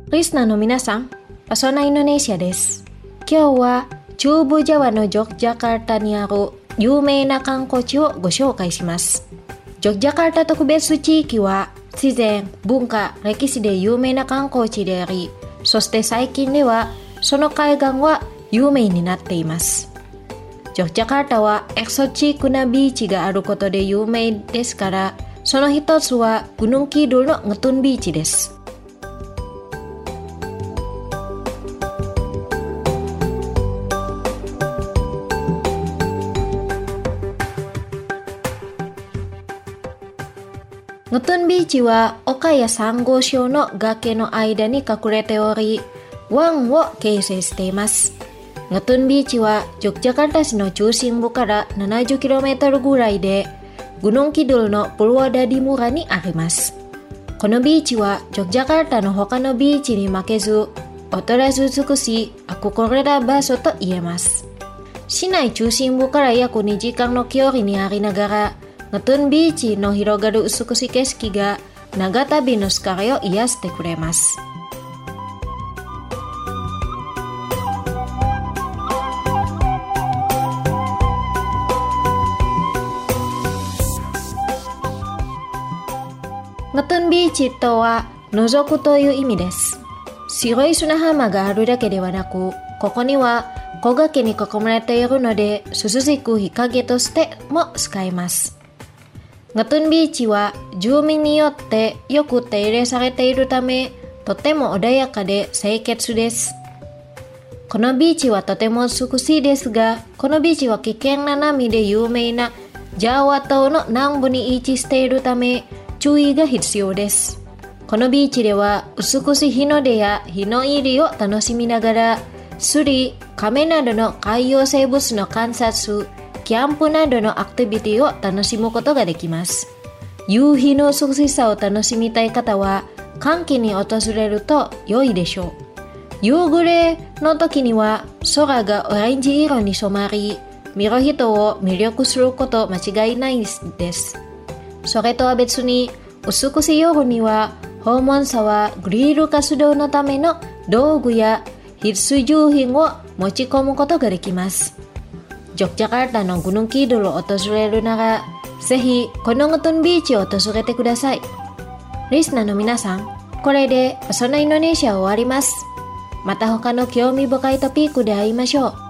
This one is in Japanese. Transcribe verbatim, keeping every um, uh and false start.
リスナーの皆さん、パソナインドネシアです。今日は中部ジャワのジョグジャカルタにある有名な観光地をご紹介します。ジョグジャカルタ特別地域は自然、文化、歴史で有名な観光地であり、そして最近ではその海岸は有名になっています。ジョグジャカルタはエクソチックなビーチがあることで有名ですから、その一つはGunung Kidulのントゥンビーチです。ントゥンビーチは丘やサンゴ礁の崖の間に隠れており、湾を形成しています。ントゥンビーチはジョグジャカルタ市の中心部から ななじゅっキロメートル ぐらいで、Gunung Kidulのプルワダディ村にあります。このビーチはジョグジャカルタの他のビーチに負けず、劣らず美しい憧れた場所と言えます。市内中心部から約にじかんの距離にありながら、ントゥンビーチの広がる美しい景色が長旅の疲れを癒してくれます。ントゥンビーチとは覗くという意味です。白い砂浜があるだけではなく、ここには木垣に囲まれているので涼しく日陰としても使えます。ントゥンビーチは住民によってよく手入れされているため、とても穏やかで清潔です。このビーチはとても美しいですが、このビーチは危険な波で有名なジャワ島の南部に位置しているため、注意が必要です。このビーチでは美しい日の出や日の入りを楽しみながら、スリ、カメなどの海洋生物の観察、キャンプなどのアクティビティを楽しむことができます。夕日の美しさを楽しみたい方は寒気に訪れると良いでしょう。夕暮れの時には空がオレンジ色に染まり、見る人を魅了すること間違いないです。それとは別に、美しい夜には訪問者はグリル活動のための道具や必需用品を持ち込むことができます。ジョグジャカルタのGunung Kidulを訪れるなら、ぜひこのントゥンビーチを訪れてください。リスナーの皆さん、これでパソナインドネシアを終わります。また他の興味深いトピックで会いましょう。